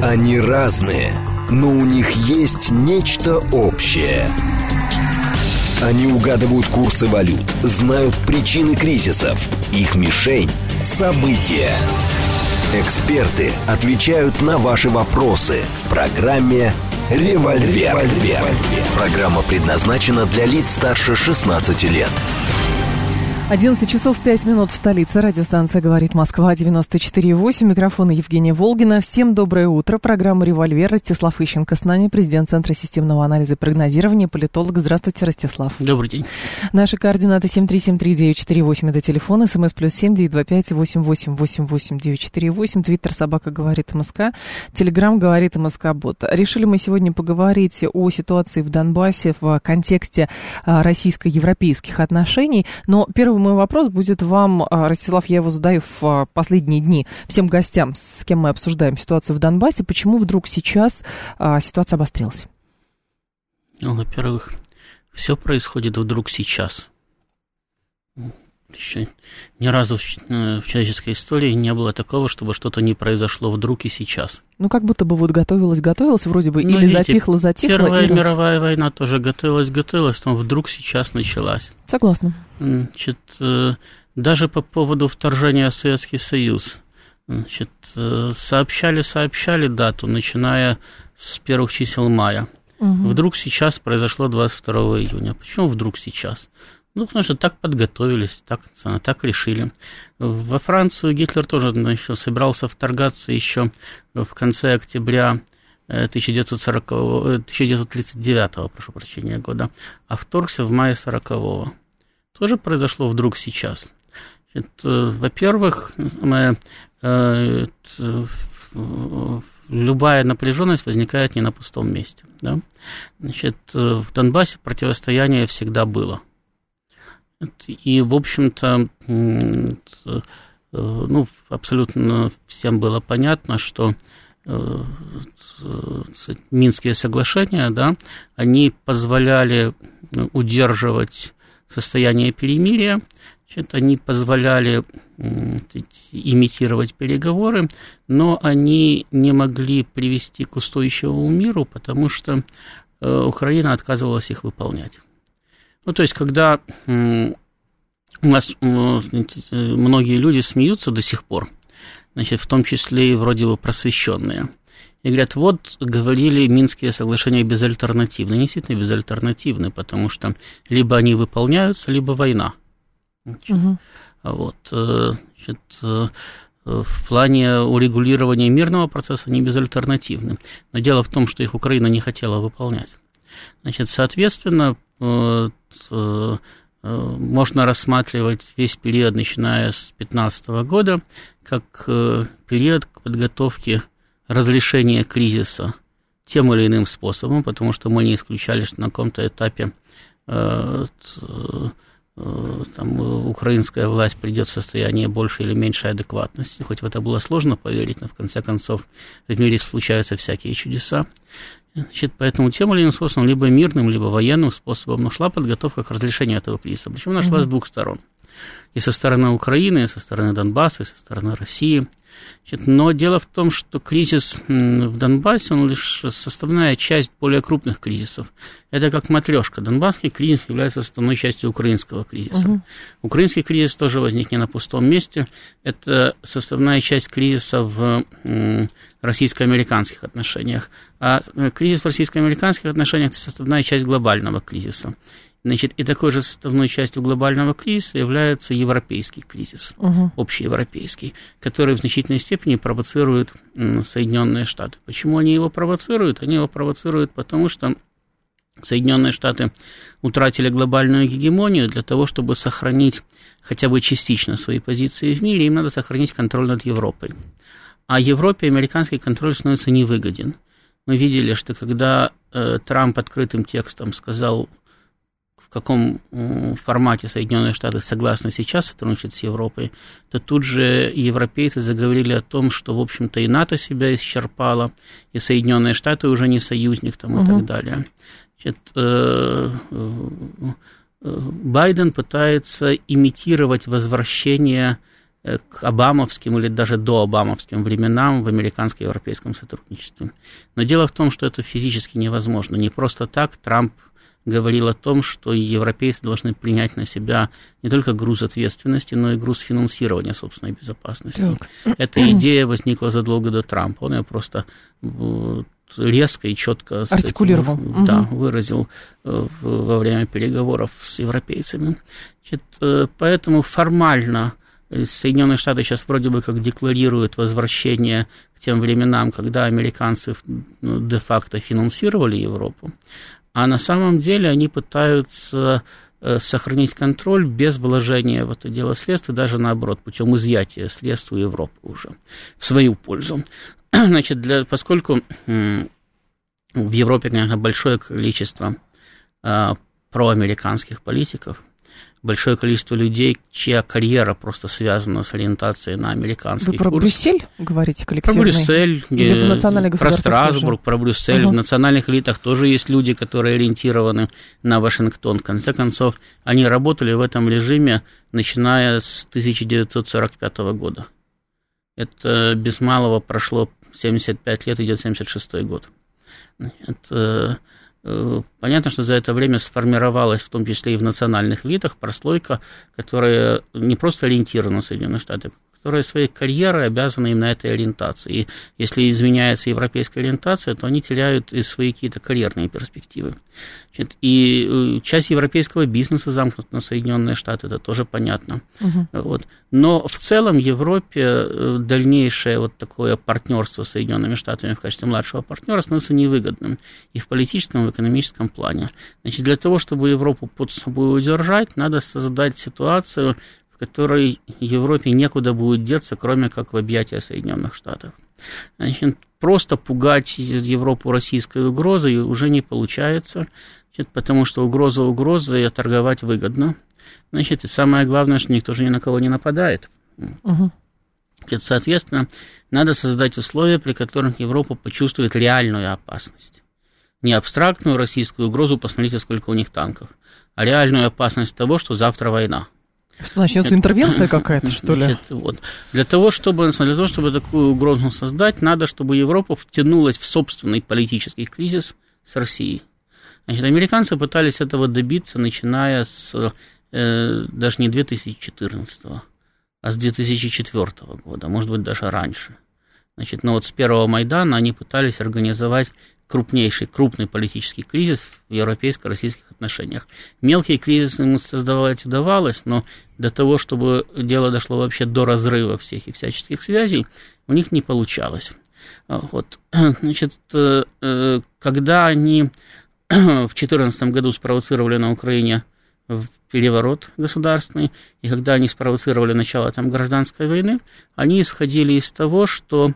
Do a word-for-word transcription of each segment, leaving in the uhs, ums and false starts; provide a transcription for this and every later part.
Они разные, но у них есть нечто общее. Они угадывают курсы валют, знают причины кризисов. Их мишень – события. Эксперты отвечают на ваши вопросы в программе «Револьвер». Программа предназначена для лиц старше шестнадцати лет. одиннадцать часов пять минут в столице. Радиостанция «Говорит Москва», девяносто четыре и восемь. Микрофон Евгения Волгина. Всем доброе утро. Программа «Револьвер». Ростислав Ищенко с нами, президент Центра системного анализа и прогнозирования, политолог. Здравствуйте, Ростислав. Добрый день. Наши координаты семь три семь три девять четыре восемь. Это телефон. СМС плюс семь девять два пять восемь восемь восемь восемь девять четыре восемь. Твиттер собака говорит МСК. Телеграм говорит МСК Бот. Решили мы сегодня поговорить о ситуации в Донбассе в контексте российско-европейских отношений. Но первый мой вопрос будет вам, Ростислав, я его задаю в последние дни всем гостям, с кем мы обсуждаем ситуацию в Донбассе. Почему вдруг сейчас а, ситуация обострилась? Ну, во-первых, все происходит вдруг сейчас. Еще ни разу в, в человеческой истории не было такого, чтобы что-то не произошло вдруг и сейчас. Ну, как будто бы вот готовилось, готовилось, вроде бы, ну, или видите, затихло, затихло. Первая или... мировая война тоже готовилась, готовилась, но вдруг сейчас началась. Согласна. Значит, даже по поводу вторжения в Советский Союз, значит, сообщали, сообщали дату, начиная с первых чисел мая. Угу. Вдруг сейчас произошло двадцать второго июня. Почему вдруг сейчас? Ну, потому что так подготовились, так, так решили. Во Францию Гитлер тоже, значит, собирался вторгаться еще в конце октября тысяча девятьсот сорокового, тысяча девятьсот тридцать девятого, прошу прощения, года, а вторгся в мае сорокового. Тоже произошло вдруг сейчас. Значит, во-первых, мы, э, любая напряженность возникает не на пустом месте. Да? Значит, в Донбассе противостояние всегда было. И, в общем-то, ну, абсолютно всем было понятно, что Минские соглашения, да, они позволяли удерживать состояние перемирия, значит, они позволяли имитировать переговоры, но они не могли привести к устойчивому миру, потому что Украина отказывалась их выполнять. Ну, то есть, когда у нас многие люди смеются до сих пор, значит, в том числе и вроде бы просвещенные, и говорят, вот, говорили, Минские соглашения безальтернативны. Они действительно безальтернативны, потому что либо они выполняются, либо война. Значит, угу. Вот, значит, в плане урегулирования мирного процесса они безальтернативны. Но дело в том, что их Украина не хотела выполнять. Значит, соответственно, можно рассматривать весь период, начиная с две тысячи пятнадцатого года, как период подготовки разрешения кризиса тем или иным способом, потому что мы не исключали, что на каком-то этапе там, украинская власть придет в состояние большей или меньшей адекватности, хоть в это было сложно поверить, но в конце концов в мире случаются всякие чудеса. Значит, поэтому тем или иным способом, либо мирным, либо военным способом, но шла подготовка к разрешению этого кризиса. Причем она шла mm-hmm. с двух сторон. И со стороны Украины, и со стороны Донбасса, и со стороны России. Значит, но дело в том, что кризис в Донбассе, он лишь составная часть более крупных кризисов. Это как матрёшка. Донбасский кризис является составной частью украинского кризиса. Угу. Украинский кризис тоже возник не на пустом месте. Это составная часть кризиса в российско-американских отношениях. А кризис в российско-американских отношениях – это составная часть глобального кризиса. Значит, и такой же составной частью глобального кризиса является европейский кризис, угу. общеевропейский, который в значительной степени провоцирует Соединенные Штаты. Почему они его провоцируют? Они его провоцируют потому, что Соединенные Штаты утратили глобальную гегемонию. Для того, чтобы сохранить хотя бы частично свои позиции в мире, им надо сохранить контроль над Европой. А Европе американский контроль становится невыгоден. Мы видели, что когда э, Трамп открытым текстом сказал, в каком формате Соединенные Штаты согласны сейчас сотрудничать с Европой, то тут же европейцы заговорили о том, что, в общем-то, и НАТО себя исчерпало, и Соединенные Штаты уже не союзник там, угу. и так далее. Значит, Байден пытается имитировать возвращение к обамовским или даже дообамовским временам в американско-европейском сотрудничестве. Но дело в том, что это физически невозможно. Не просто так Трамп говорил о том, что европейцы должны принять на себя не только груз ответственности, но и груз финансирования собственной безопасности. Так. Эта идея возникла задолго до Трампа. Он ее просто резко и четко артикулировал. Этим, да, угу. выразил во время переговоров с европейцами. Значит, поэтому формально Соединенные Штаты сейчас вроде бы как декларируют возвращение к тем временам, когда американцы де-факто финансировали Европу, а на самом деле они пытаются сохранить контроль без вложения в это дело средств, и даже наоборот, путем изъятия средств у Европы уже в свою пользу. Значит, для, поскольку в Европе, конечно, большое количество а, проамериканских политиков, большое количество людей, чья карьера просто связана с ориентацией на американский Вы про курс. Брюссель говорите коллективный? Про Брюссель, или в национальных про Страсбург, тоже? про Брюссель. Uh-huh. В национальных элитах тоже есть люди, которые ориентированы на Вашингтон. В конце концов, они работали в этом режиме, начиная с тысяча девятьсот сорок пятого года. Это без малого прошло семьдесят пять лет, идет семьдесят шестой год. Это... Понятно, что за это время сформировалась, в том числе и в национальных элитах, прослойка, которая не просто ориентирована на Соединенные Штаты, которая своей карьерой обязана им на этой ориентации. И если изменяется европейская ориентация, то они теряют и свои какие-то карьерные перспективы. Значит, и часть европейского бизнеса замкнута на Соединенные Штаты, это тоже понятно. Угу. Вот. Но в целом Европе дальнейшее вот такое партнерство с Соединенными Штатами в качестве младшего партнера становится невыгодным и в политическом, и в экономическом плане. Значит, для того, чтобы Европу под собой удержать, надо создать ситуацию, в которой Европе некуда будет деться, кроме как в объятия Соединенных Штатов. Значит, просто пугать Европу российской угрозой уже не получается, значит, потому что угроза угрозой, а торговать выгодно. Значит, и самое главное, что никто же ни на кого не нападает. Угу. Значит, соответственно, надо создать условия, при которых Европа почувствует реальную опасность. Не абстрактную российскую угрозу, посмотрите, сколько у них танков, а реальную опасность того, что завтра война. Что, начнется это, значит, какая-то, что ли? Значит, вот. Для того, чтобы, для того, чтобы такую угрозу создать, надо, чтобы Европа втянулась в собственный политический кризис с Россией. Значит, американцы пытались этого добиться, начиная с э, даже не две тысячи четырнадцатого, а с две тысячи четвёртого года, может быть, даже раньше. Значит, но вот с первого Майдана они пытались организовать крупнейший, крупный политический кризис в европейско-российских отношениях. Мелкие кризисы ему создавать удавалось, но до того, чтобы дело дошло вообще до разрыва всех и всяческих связей, у них не получалось. Вот. Значит, когда они в две тысячи четырнадцатом году спровоцировали на Украине переворот государственный, и когда они спровоцировали начало там гражданской войны, они исходили из того, что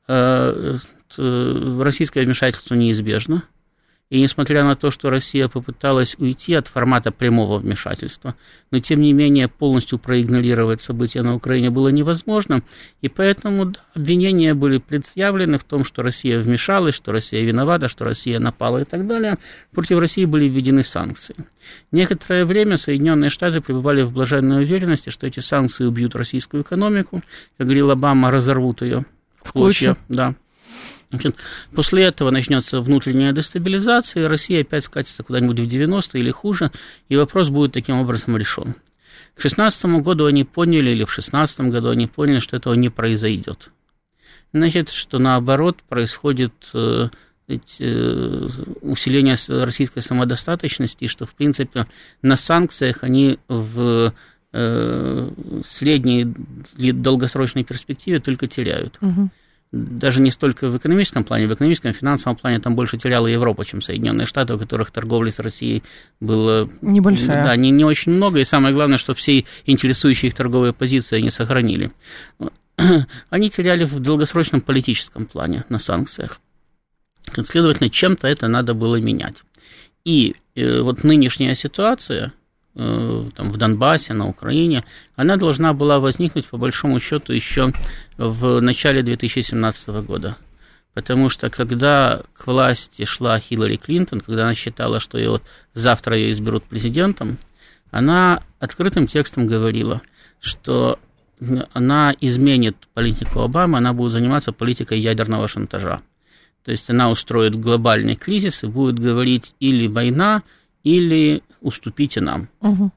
российское вмешательство неизбежно, и несмотря на то, что Россия попыталась уйти от формата прямого вмешательства, но тем не менее полностью проигнорировать события на Украине было невозможно, и поэтому да, обвинения были предъявлены в том, что Россия вмешалась, что Россия виновата, что Россия напала и так далее. Против России были введены санкции. Некоторое время Соединенные Штаты пребывали в блаженной уверенности, что эти санкции убьют российскую экономику, как говорил Обама, разорвут ее в клочья. Да. Значит, после этого начнется внутренняя дестабилизация, и Россия опять скатится куда-нибудь в девяностые или хуже, и вопрос будет таким образом решен. К шестнадцатому году они поняли, или в шестнадцатом году они поняли, что этого не произойдет. Значит, что наоборот происходит э, э, усиление российской самодостаточности, и что, в принципе, на санкциях они в э, средней и долгосрочной перспективе только теряют. Угу. Даже не столько в экономическом плане, в экономическом, финансовом плане там больше теряла Европа, чем Соединенные Штаты, у которых торговли с Россией было небольшая. Да, не, не очень много, и самое главное, что все интересующие их торговые позиции они сохранили. Они теряли в долгосрочном политическом плане на санкциях. Следовательно, чем-то это надо было менять. И э, вот нынешняя ситуация там, в Донбассе, на Украине, она должна была возникнуть, по большому счету, еще в начале две тысячи семнадцатого года. Потому что, когда к власти шла Хиллари Клинтон, когда она считала, что ее вот завтра ее изберут президентом, она открытым текстом говорила, что она изменит политику Обамы, она будет заниматься политикой ядерного шантажа. То есть она устроит глобальный кризис и будет говорить или война, или уступите нам. Угу.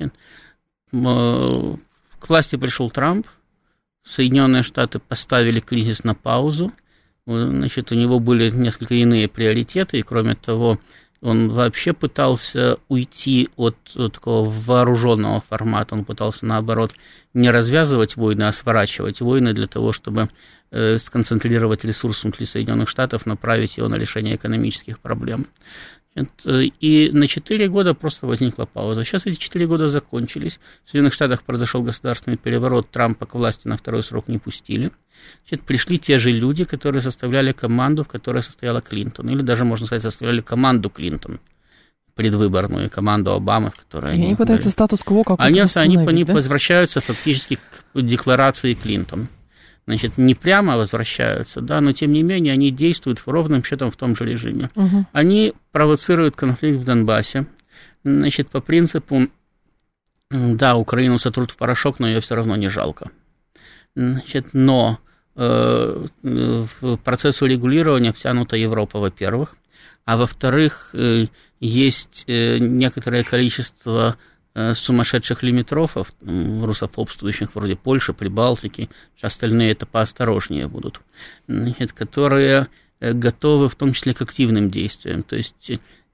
К власти пришел Трамп, Соединенные Штаты поставили кризис на паузу, значит, у него были несколько иные приоритеты, и кроме того, он вообще пытался уйти от, от такого вооруженного формата, он пытался, наоборот, не развязывать войны, а сворачивать войны для того, чтобы э, сконцентрировать ресурс внутри Соединенных Штатов, направить его на решение экономических проблем. И на четыре года просто возникла пауза. Сейчас эти четыре года закончились. В Соединенных Штатах произошел государственный переворот, Трампа к власти на второй срок не пустили. Значит, пришли те же люди, которые составляли команду, в которой состояла Клинтон. Или даже, можно сказать, составляли команду Клинтон, предвыборную, команду Обамы, в которой они... Они пытаются были. Статус-кво какой-то Они, они, они да? возвращаются фактически к декларации Клинтон. Значит, не прямо возвращаются, да, но тем не менее они действуют ровным счетом в том же режиме. Угу. Они провоцируют конфликт в Донбассе, значит, по принципу, да, Украину сотрут в порошок, но ее все равно не жалко. Значит, но э, в процесс урегулирования втянута Европа, во-первых, а во-вторых, э, есть э, некоторое количество сумасшедших лимитрофов, русофобствующих вроде Польши, Прибалтики, остальные это поосторожнее будут, значит, которые готовы в том числе к активным действиям, то есть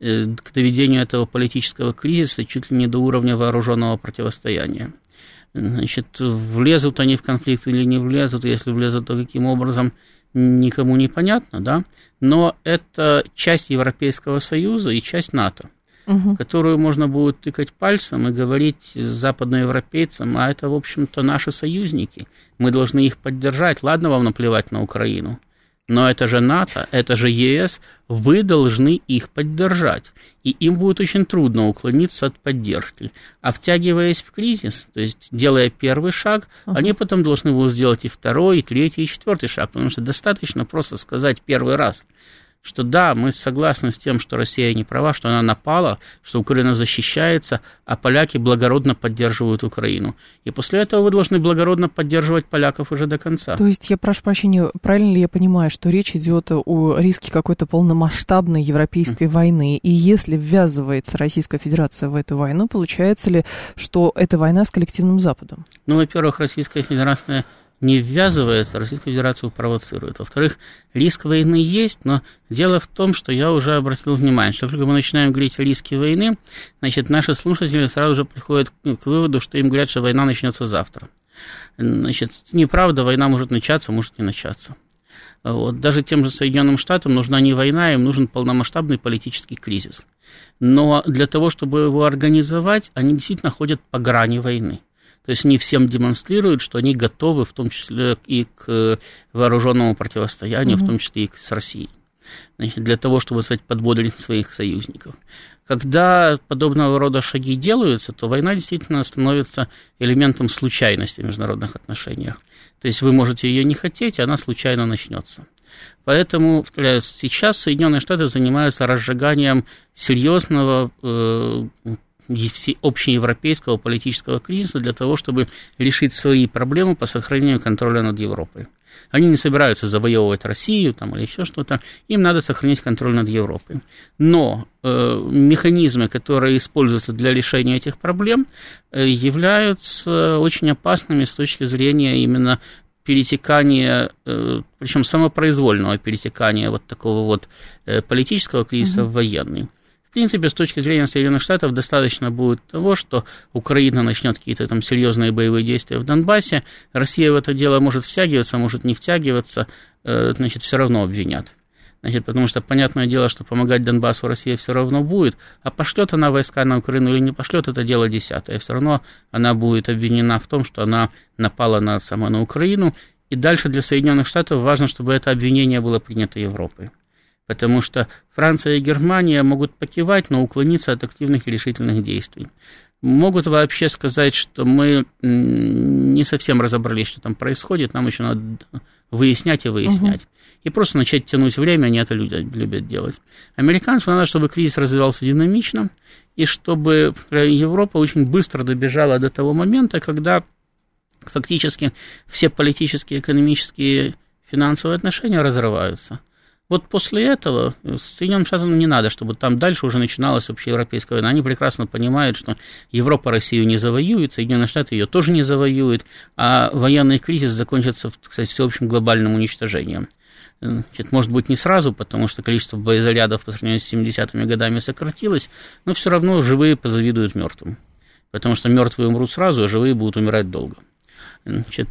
к доведению этого политического кризиса чуть ли не до уровня вооруженного противостояния. Значит, влезут они в конфликт или не влезут, если влезут, то каким образом, никому не понятно, да, но это часть Европейского Союза и часть НАТО, угу. которую можно будет тыкать пальцем и говорить западноевропейцам, а это, в общем-то, наши союзники, мы должны их поддержать, ладно вам наплевать на Украину, но это же НАТО, это же ЕС, вы должны их поддержать, и им будет очень трудно уклониться от поддержки, а втягиваясь в кризис, то есть делая первый шаг, uh-huh. они потом должны будут сделать и второй, и третий, и четвертый шаг, потому что достаточно просто сказать первый раз, что да, мы согласны с тем, что Россия не права, что она напала, что Украина защищается, а поляки благородно поддерживают Украину. И после этого вы должны благородно поддерживать поляков уже до конца. То есть, я прошу прощения, правильно ли я понимаю, что речь идет о риске какой-то полномасштабной европейской mm. войны, и если ввязывается Российская Федерация в эту войну, получается ли, что это война с коллективным Западом? Ну, во-первых, Российская Федерация не ввязывается, Российскую Федерацию провоцирует. Во-вторых, риск войны есть, но дело в том, что я уже обратил внимание, что только мы начинаем говорить о риске войны, значит, наши слушатели сразу же приходят к выводу, что им говорят, что война начнется завтра. Значит, неправда, война может начаться, может не начаться. Вот. Даже тем же Соединенным Штатам нужна не война, им нужен полномасштабный политический кризис. Но для того, чтобы его организовать, они действительно ходят по грани войны. То есть они всем демонстрируют, что они готовы, в том числе и к вооруженному противостоянию, mm-hmm. в том числе и с Россией. Значит, для того, чтобы, кстати, подбодрить своих союзников. Когда подобного рода шаги делаются, то война действительно становится элементом случайности в международных отношениях. То есть вы можете ее не хотеть, и она случайно начнется. Поэтому сейчас Соединенные Штаты занимаются разжиганием серьезного э, общеевропейского политического кризиса для того, чтобы решить свои проблемы по сохранению контроля над Европой. Они не собираются завоевывать Россию там, или еще что-то, им надо сохранить контроль над Европой. Но э, механизмы, которые используются для решения этих проблем, э, являются очень опасными с точки зрения именно перетекания, э, причем самопроизвольного перетекания вот такого вот э, политического кризиса mm-hmm. в военный. В принципе, с точки зрения Соединенных Штатов, достаточно будет того, что Украина начнет какие-то там серьезные боевые действия в Донбассе, Россия в это дело может втягиваться, может не втягиваться, значит, все равно обвинят. Значит, потому что понятное дело, что помогать Донбассу Россия все равно будет, а пошлет она войска на Украину или не пошлет, это дело десятое. Все равно она будет обвинена в том, что она напала на, сама на Украину, и дальше для Соединенных Штатов важно, чтобы это обвинение было принято Европой. Потому что Франция и Германия могут покивать, но уклониться от активных и решительных действий. Могут вообще сказать, что мы не совсем разобрались, что там происходит, нам еще надо выяснять и выяснять. Угу. И просто начать тянуть время, они это любят делать. Американцам надо, чтобы кризис развивался динамично, и чтобы Европа очень быстро добежала до того момента, когда фактически все политические, экономические, финансовые отношения разрываются. Вот после этого Соединенным Штатам не надо, чтобы там дальше уже начиналась общеевропейская война. Они прекрасно понимают, что Европа Россию не завоюет, Соединенные Штаты ее тоже не завоюют, а военный кризис закончится, кстати, всеобщим глобальным уничтожением. Значит, может быть, не сразу, потому что количество боезарядов по сравнению с семидесятыми годами сократилось, но все равно живые позавидуют мертвым, потому что мертвые умрут сразу, а живые будут умирать долго. Значит,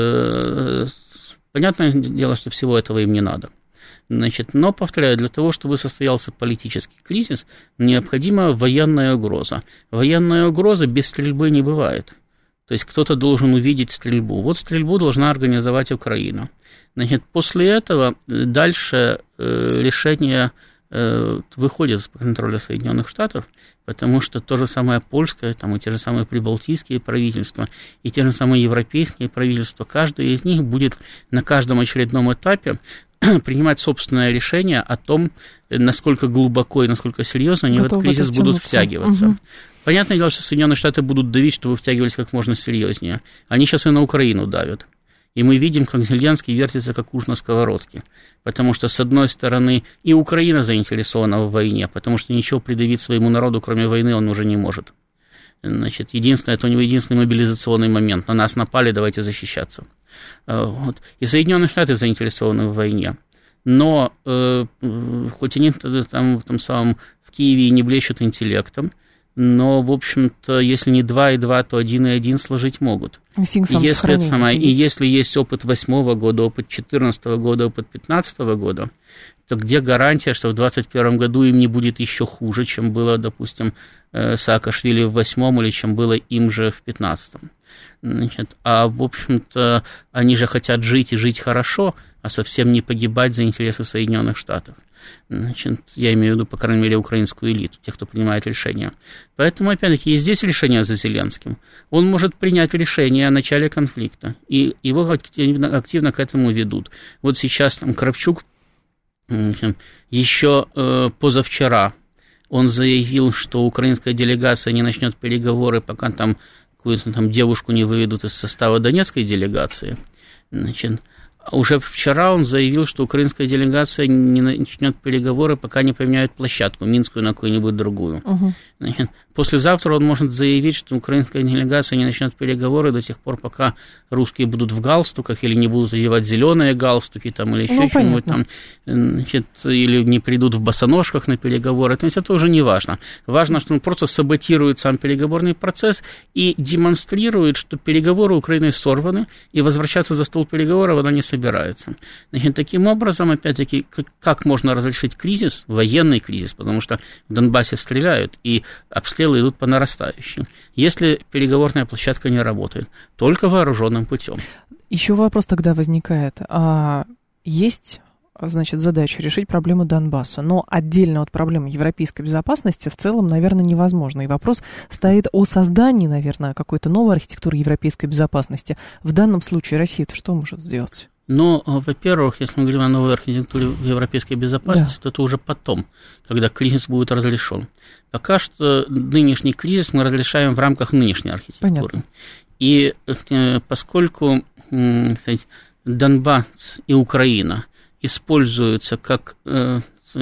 понятное дело, что всего этого им не надо. Значит, но, повторяю, для того, чтобы состоялся политический кризис, необходима военная угроза. Военная угроза без стрельбы не бывает. То есть кто-то должен увидеть стрельбу. Вот стрельбу должна организовать Украина. Значит, после этого дальше решение выходит из-под контроля Соединенных Штатов, потому что то же самое польское, там, и те же самые прибалтийские правительства, и те же самые европейские правительства, каждое из них будет на каждом очередном этапе принимать собственное решение о том, насколько глубоко и насколько серьезно они Готовы в этот кризис будут втягиваться. Угу. Понятное дело, что Соединенные Штаты будут давить, чтобы втягивались как можно серьезнее. Они сейчас и на Украину давят. И мы видим, как Зеленский вертится, как уж на сковородке. Потому что, с одной стороны, и Украина заинтересована в войне, потому что ничего предъявить своему народу, кроме войны, он уже не может. Значит, единственное, это у него единственный мобилизационный момент. На нас напали, давайте защищаться. Вот. И Соединенные Штаты заинтересованы в войне. Но э, хоть они там, в том самом в Киеве и не блещут интеллектом, но, в общем-то, если не два и два, то один и один сложить могут. И если, самое, и если есть опыт восьмого года, опыт четырнадцатого года, опыт пятнадцатого года, то где гарантия, что в двадцать первом году им не будет еще хуже, чем было, допустим, Саакашвили в восьмом или чем было им же в пятнадцатом? Значит, а, в общем-то, они же хотят жить и жить хорошо, а совсем не погибать за интересы Соединенных Штатов. Значит, я имею в виду, по крайней мере, украинскую элиту, тех, кто принимает решения. Поэтому, опять-таки, и здесь решение за Зеленским. Он может принять решение о начале конфликта, и его активно, активно к этому ведут. Вот сейчас там Кравчук еще э, позавчера он заявил, что украинская делегация не начнет переговоры, пока там какую-то там девушку не выведут из состава донецкой делегации. Значит, уже вчера он заявил, что украинская делегация не начнет переговоры, пока не поменяют площадку, Минскую на какую-нибудь другую. Угу. Значит, послезавтра он может заявить, что украинская делегация не начнет переговоры до тех пор, пока русские будут в галстуках или не будут одевать зеленые галстуки там, или еще ну, что-нибудь там, значит, или не придут в босоножках на переговоры. То есть это уже не важно. Важно, что он просто саботирует сам переговорный процесс и демонстрирует, что переговоры Украины сорваны, и возвращаться за стол переговоров она не собирается. Значит, таким образом, опять-таки, как, как можно разрешить кризис, военный кризис, потому что в Донбассе стреляют, и обстрелы идут по нарастающей. Если переговорная площадка не работает, только вооруженным путем. Еще вопрос тогда возникает. А есть, значит, задача решить проблему Донбасса, но отдельно от проблемы европейской безопасности в целом, наверное, невозможно. И вопрос стоит о создании, наверное, какой-то новой архитектуры европейской безопасности. В данном случае Россия-то что может сделать? Ну, во-первых, если мы говорим о новой архитектуре европейской безопасности, да. то это уже потом, когда кризис будет разрешен. Пока что нынешний кризис мы разрешаем в рамках нынешней архитектуры. Понятно. И э, поскольку, э, кстати, Донбасс и Украина используются как э,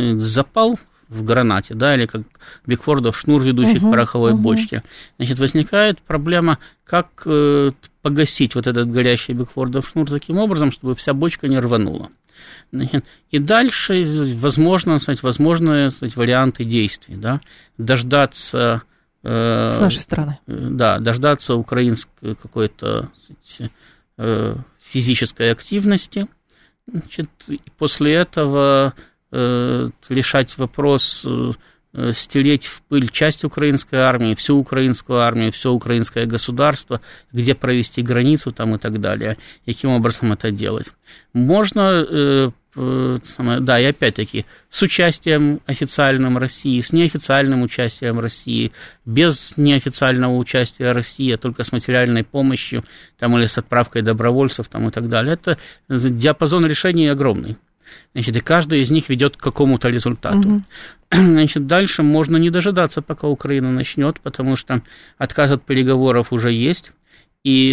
запал в гранате, да, или как Бигфордов шнур, ведущий uh-huh, к пороховой uh-huh. бочке, значит, возникает проблема, как э, погасить вот этот горящий Бигфордов шнур таким образом, чтобы вся бочка не рванула. Значит, и дальше, возможно, кстати, возможны кстати, варианты действий, да, дождаться... Э, С нашей стороны. Э, да, дождаться украинской какой-то кстати, э, физической активности, значит, и после этого... решать вопрос, стереть в пыль часть украинской армии, всю украинскую армию, все украинское государство, где провести границу там и так далее, и каким образом это делать. Можно, да, и опять-таки, с участием официальным России, с неофициальным участием России, без неофициального участия России, а только с материальной помощью там, или с отправкой добровольцев там, и так далее. Это диапазон решений огромный. Значит, и каждый из них ведет к какому-то результату. Угу. Значит, дальше можно не дожидаться, пока Украина начнет, потому что отказ от переговоров уже есть, и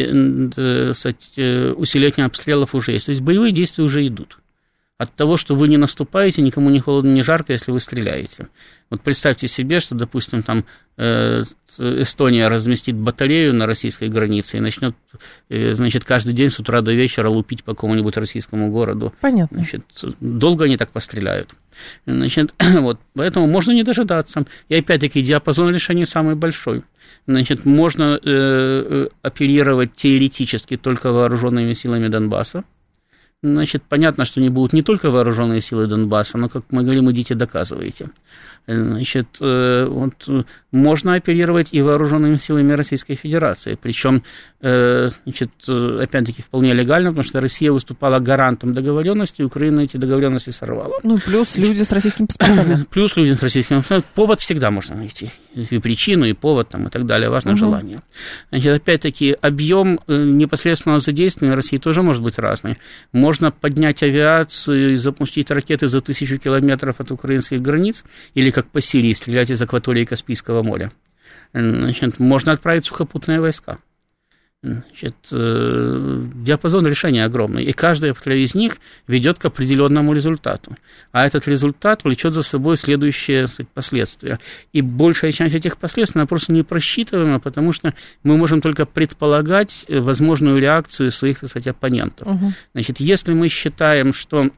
усиление обстрелов уже есть. То есть боевые действия уже идут. От того, что вы не наступаете, никому не холодно, не жарко, если вы стреляете. Вот представьте себе, что, допустим, там э, Эстония разместит батарею на российской границе и начнет, э, значит, каждый день с утра до вечера лупить по какому-нибудь российскому городу. Понятно. Значит, долго они так постреляют. Значит, вот, поэтому можно не дожидаться. И опять-таки диапазон решений самый большой. Значит, можно э, оперировать теоретически только вооруженными силами Донбасса. Значит, понятно, что не будут не только вооруженные силы Донбасса, но, как мы говорим, идите доказывайте. Значит, вот, можно оперировать и вооруженными силами Российской Федерации, причем, значит, опять-таки, вполне легально, потому что Россия выступала гарантом договоренности, и Украина эти договоренности сорвала. Ну, плюс люди с российскими паспортами. Плюс люди с российскими паспортами. Повод всегда можно найти. И причину, и повод, там, и так далее. Важно угу. желание. Значит, опять-таки, объем непосредственного задействования России тоже может быть разный. Можно поднять авиацию и запустить ракеты за тысячу километров от украинских границ, или как по Сирии стрелять из акватории Каспийского моря. Значит, можно отправить сухопутные войска. Значит, диапазон решения огромный, и каждая из них ведет к определенному результату. А этот результат влечет за собой следующие, сказать, последствия. И большая часть этих последствий, она просто не просчитываема, потому что мы можем только предполагать возможную реакцию своих, так сказать, оппонентов. Угу. Значит, если мы считаем, что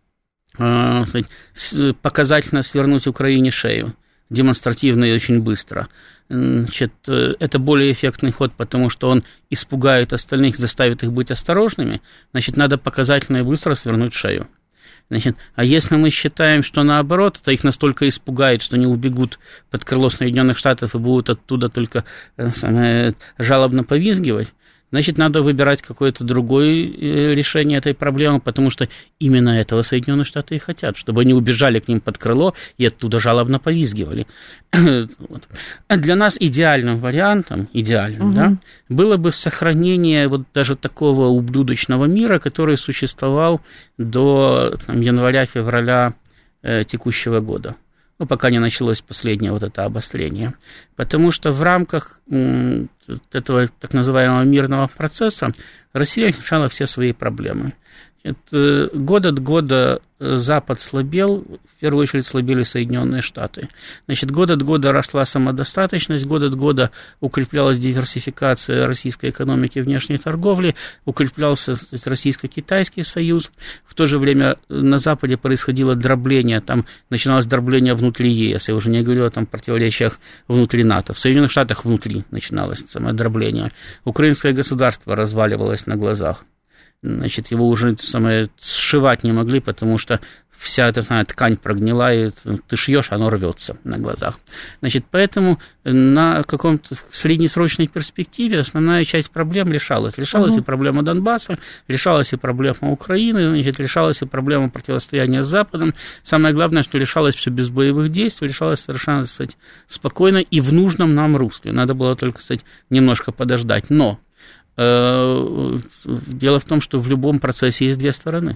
э, сказать, показательно свернуть Украине шею, демонстративно и очень быстро, значит, это более эффектный ход, потому что он испугает остальных, заставит их быть осторожными, значит, надо показательно и быстро свернуть шею. Значит, а если мы считаем, что наоборот, это их настолько испугает, что они убегут под крыло Соединенных Штатов и будут оттуда только самое, жалобно повизгивать, значит, надо выбирать какое-то другое решение этой проблемы, потому что именно этого Соединенные Штаты и хотят, чтобы они убежали к ним под крыло и оттуда жалобно повизгивали. Вот. А для нас идеальным вариантом, идеальным, угу. да, было бы сохранение вот даже такого ублюдочного мира, который существовал до там, января-февраля э, текущего года. Ну, пока не началось последнее вот это обострение. Потому что в рамках этого так называемого мирного процесса Россия решала все свои проблемы. Это, год от года Запад слабел, в первую очередь слабели Соединенные Штаты. Значит, год от года росла самодостаточность, год от года укреплялась диверсификация российской экономики и внешней торговли, укреплялся российско-китайский союз. В то же время на Западе происходило дробление, там начиналось дробление внутри ЕС, я уже не говорю о там, противоречиях внутри НАТО. В Соединенных Штатах внутри начиналось самое дробление. Украинское государство разваливалось на глазах. Значит, его уже самое, сшивать не могли, потому что вся эта самая ткань прогнила, и ты шьешь, оно рвется на глазах. Значит, поэтому на каком-то среднесрочной перспективе основная часть проблем решалась. Решалась угу. и проблема Донбасса, решалась и проблема Украины, значит, решалась и проблема противостояния с Западом. Самое главное, что решалось все без боевых действий, решалось совершенно, так сказать, спокойно и в нужном нам русле. Надо было только, кстати, немножко подождать. Но дело в том, что в любом процессе есть две стороны.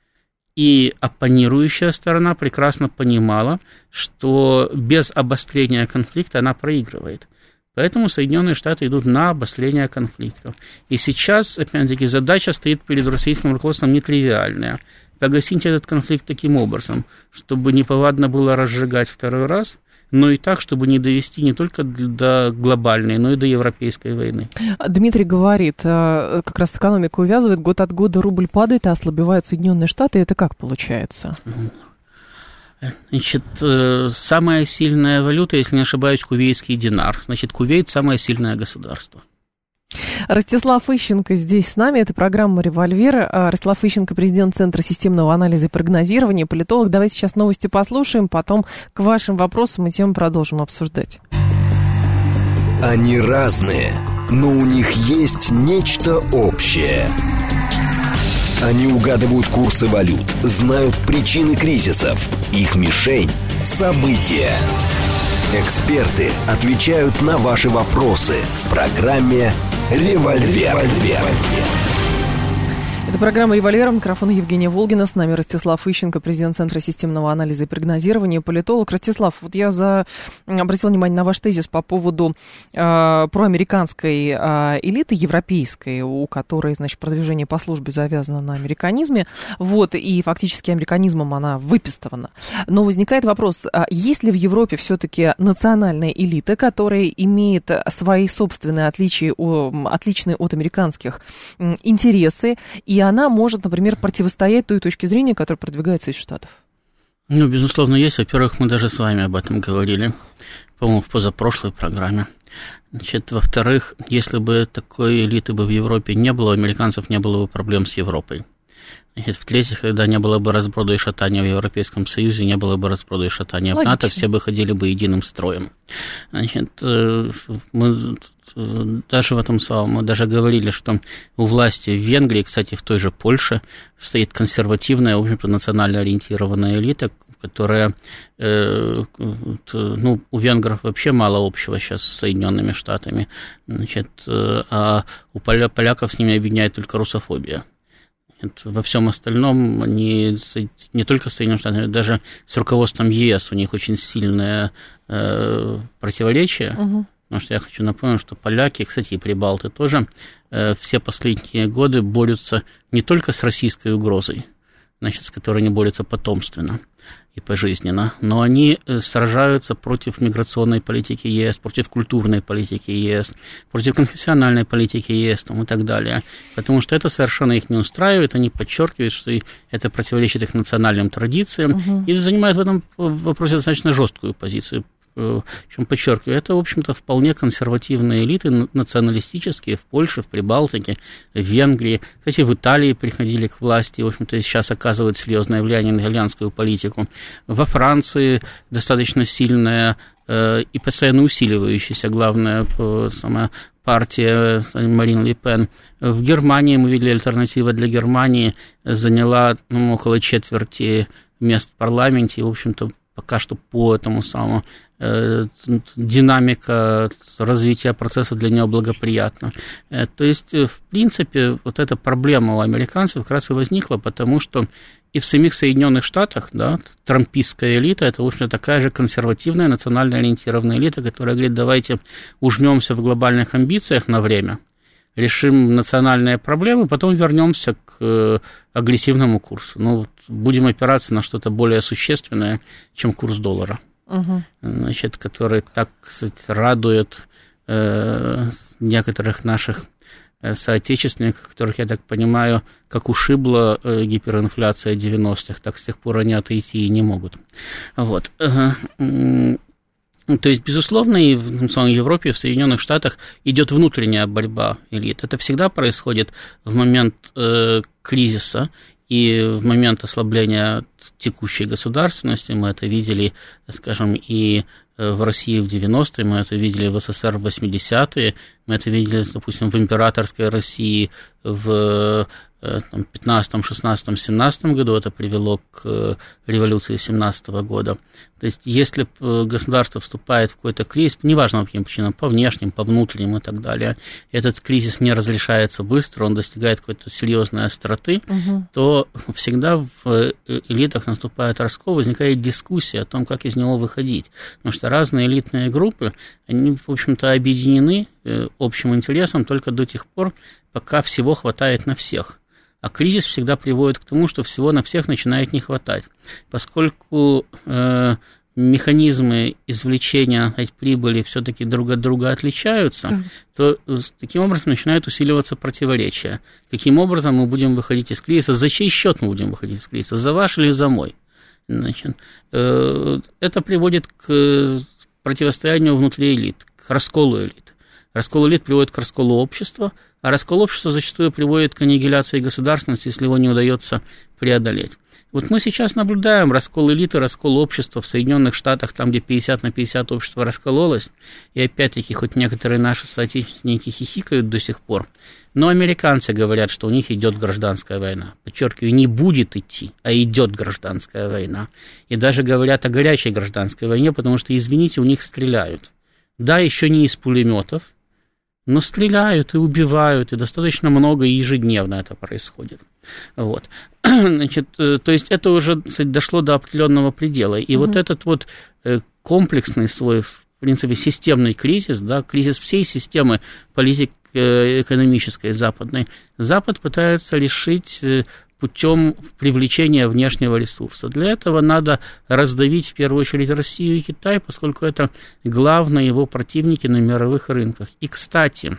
И оппонирующая сторона прекрасно понимала, что без обострения конфликта она проигрывает. Поэтому Соединенные Штаты идут на обострение конфликта. И сейчас, опять-таки, задача стоит перед российским руководством нетривиальная. Погасить этот конфликт таким образом, чтобы неповадно было разжигать второй раз, но и так, чтобы не довести не только до глобальной, но и до европейской войны. Дмитрий говорит, как раз экономика увязывает, год от года рубль падает, а ослабевают Соединенные Штаты. Это как получается? Значит, самая сильная валюта, если не ошибаюсь, кувейтский динар. Значит, Кувейт – самое сильное государство. Ростислав Ищенко здесь с нами, это программа «Револьвер». Ростислав Ищенко, президент Центра системного анализа и прогнозирования, политолог. Давайте сейчас новости послушаем, потом к вашим вопросам и темам продолжим обсуждать. Они разные, но у них есть нечто общее. Они угадывают курсы валют, знают причины кризисов, их мишень – события. Эксперты отвечают на ваши вопросы в программе «Револьвер». Это программа «Револьвер». Микрофон Евгения Волгина. С нами Ростислав Ищенко, президент Центра системного анализа и прогнозирования, политолог. Ростислав, вот я за... обратил внимание на ваш тезис по поводу э, проамериканской э, элиты европейской, у которой, значит, продвижение по службе завязано на американизме. Вот, и фактически американизмом она выпистована. Но возникает вопрос, а есть ли в Европе все-таки национальная элита, которая имеет свои собственные отличия, отличные от американских интересы, и она может, например, противостоять той точке зрения, которая продвигается из Штатов? Ну, безусловно, есть. Во-первых, мы даже с вами об этом говорили, по-моему, в позапрошлой программе. Значит, во-вторых, если бы такой элиты бы в Европе не было, у американцев не было бы проблем с Европой. Значит, в-третьих, когда не было бы разброда и шатания в Европейском Союзе, не было бы разброда и шатания в НАТО, все бы ходили бы единым строем. Значит, мы даже в этом самом, мы даже говорили, что у власти в Венгрии, кстати, в той же Польше, стоит консервативная, в общем-то, национально ориентированная элита, которая, э, ну, у венгров вообще мало общего сейчас с Соединенными Штатами, значит, а у поля, поляков с ними объединяет только русофобия. Во всем остальном они не только с Соединенными Штатами, даже с руководством ЕС у них очень сильное э, противоречие. Угу. Потому что я хочу напомнить, что поляки, кстати, и прибалты тоже, э, все последние годы борются не только с российской угрозой, значит, с которой они борются потомственно и пожизненно, но они сражаются против миграционной политики ЕС, против культурной политики ЕС, против конфессиональной политики ЕС там, и так далее. Потому что это совершенно их не устраивает, они подчеркивают, что это противоречит их национальным традициям, угу. и занимают в этом вопросе достаточно жесткую позицию. Чем подчеркиваю, это, в общем-то, вполне консервативные элиты, националистические, в Польше, в Прибалтике, в Венгрии. Кстати, в Италии приходили к власти, в общем-то, сейчас оказывают серьезное влияние на итальянскую политику. Во Франции достаточно сильная э, и постоянно усиливающаяся, главная сама партия Марин Ле Пен. В Германии, мы видели, альтернатива для Германии заняла ну, около четверти мест в парламенте, и, в общем-то, пока что по этому самому э, динамика развития процесса для нее благоприятна. Э, то есть, в принципе, вот эта проблема у американцев как раз и возникла, потому что и в самих Соединенных Штатах, да, трампистская элита, это, в общем, такая же консервативная, национально ориентированная элита, которая говорит, давайте ужмемся в глобальных амбициях на время, решим национальные проблемы, потом вернемся к э, агрессивному курсу. Ну, будем опираться на что-то более существенное, чем курс доллара, угу. значит, который, так сказать, радует э, некоторых наших соотечественников, которых, я так понимаю, как ушибла э, гиперинфляция девяностых, так с тех пор они отойти и не могут. Вот. То есть, безусловно, и в самой Европе, и в Соединенных Штатах идет внутренняя борьба элит. Это всегда происходит в момент э, кризиса и в момент ослабления текущей государственности. Мы это видели, скажем, и в России в девяностые, мы это видели в СССР в восьмидесятые, мы это видели, допустим, в императорской России в пятнадцатом, шестнадцатом, семнадцатом году. Это привело к революции семнадцатого года. То есть, если государство вступает в какой-то кризис, неважно по каким причинам, по внешним, по внутренним и так далее, этот кризис не разрешается быстро, он достигает какой-то серьезной остроты, угу. то всегда в элитах наступает раскол, возникает дискуссия о том, как из него выходить. Потому что разные элитные группы, они, в общем-то, объединены общим интересом только до тех пор, пока всего хватает на всех. А кризис всегда приводит к тому, что всего на всех начинает не хватать. Поскольку э, механизмы извлечения прибыли все-таки друг от друга отличаются, да. то таким образом начинают усиливаться противоречия. Каким образом мы будем выходить из кризиса? За чей счет мы будем выходить из кризиса? За ваш или за мой? Значит, э, это приводит к противостоянию внутри элит, к расколу элит. Раскол элит приводит к расколу общества, а раскол общества зачастую приводит к аннигиляции государственности, если его не удается преодолеть. Вот мы сейчас наблюдаем раскол элиты, раскол общества в Соединенных Штатах, там, где пятьдесят на пятьдесят общество раскололось, и опять-таки, хоть некоторые наши соотечественники хихикают до сих пор, но американцы говорят, что у них идет гражданская война. Подчеркиваю, не будет идти, а идет гражданская война. И даже говорят о горячей гражданской войне, потому что, извините, у них стреляют. Да, еще не из пулеметов, но стреляют и убивают, и достаточно много, и ежедневно это происходит. Вот. Значит, то есть это уже, кстати, дошло до определенного предела. И угу. вот этот вот комплексный свой, в принципе, системный кризис, да, кризис всей системы политики экономической западной, Запад пытается решить путем привлечения внешнего ресурса. Для этого надо раздавить в первую очередь Россию и Китай, поскольку это главные его противники на мировых рынках. И, кстати,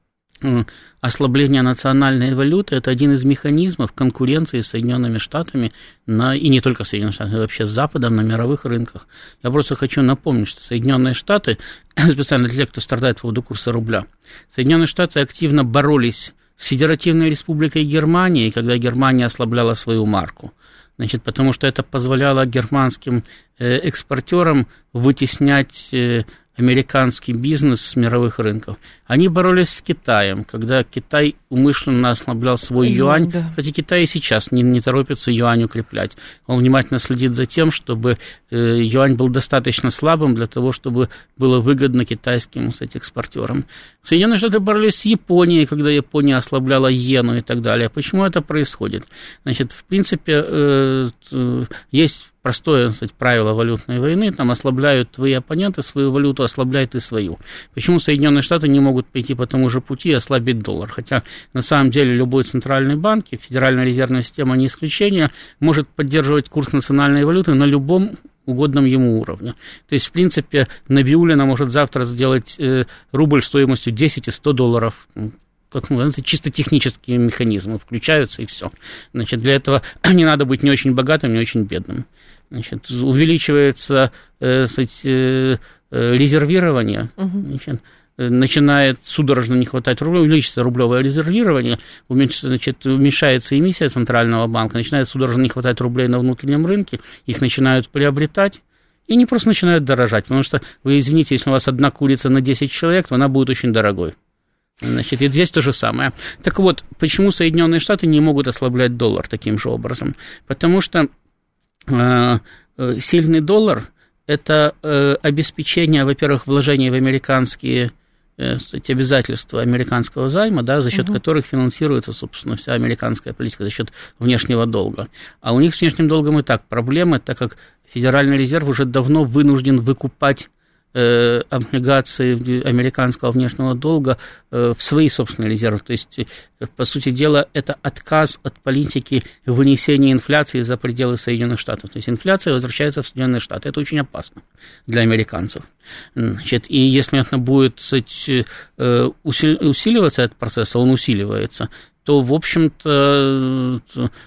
ослабление национальной валюты – это один из механизмов конкуренции с Соединенными Штатами, на, и не только с Соединенными Штатами, а вообще с Западом на мировых рынках. Я просто хочу напомнить, что Соединенные Штаты, специально для тех, кто страдает по поводу курса рубля, Соединенные Штаты активно боролись с Федеративной Республикой Германии, когда Германия ослабляла свою марку. Значит, потому что это позволяло германским э, экспортерам вытеснять э, американский бизнес с мировых рынков. Они боролись с Китаем, когда Китай умышленно ослаблял свой юань. Да. Кстати, Китай и сейчас не, не торопится юань укреплять. Он внимательно следит за тем, чтобы э, юань был достаточно слабым для того, чтобы было выгодно китайским, кстати, экспортерам. Соединенные Штаты боролись с Японией, когда Япония ослабляла иену и так далее. Почему это происходит? Значит, в принципе, э, э, есть простое, кстати, правило валютной войны, там ослабляют твои оппоненты свою валюту, ослабляют и свою. Почему Соединенные Штаты не могут пойти по тому же пути и ослабить доллар? Хотя, на самом деле, любой центральный банк, и Федеральная резервная система не исключение, может поддерживать курс национальной валюты на любом угодном ему уровне. То есть, в принципе, Набиуллина может завтра сделать э, рубль стоимостью десять и сто долларов. Как, ну, это чисто технические механизмы включаются, и все. Значит, для этого не надо быть не очень богатым, не очень бедным. Значит, увеличивается э, кстати, э, резервирование, угу. Значит, начинает судорожно не хватать рублей, увеличится рублевое резервирование, уменьшается, значит, уменьшается эмиссия Центрального банка, начинает судорожно не хватать рублей на внутреннем рынке, их начинают приобретать, и они просто начинают дорожать, потому что, вы извините, если у вас одна курица на десять человек, то она будет очень дорогой. Значит, и здесь то же самое. Так вот, почему Соединенные Штаты не могут ослаблять доллар таким же образом? Потому что э, э, сильный доллар – это э, обеспечение, во-первых, вложений в американские э, кстати, обязательства американского займа, да, за счет угу. которых финансируется, собственно, вся американская политика, за счет внешнего долга. А у них с внешним долгом и так проблемы, так как Федеральный резерв уже давно вынужден выкупать облигации американского внешнего долга в свои собственные резервы. То есть, по сути дела, это отказ от политики вынесения инфляции за пределы Соединенных Штатов. То есть, инфляция возвращается в Соединенные Штаты. Это очень опасно для американцев. Значит, и если это будет, кстати, усиливаться этот процесс, а он усиливается, то, в общем-то,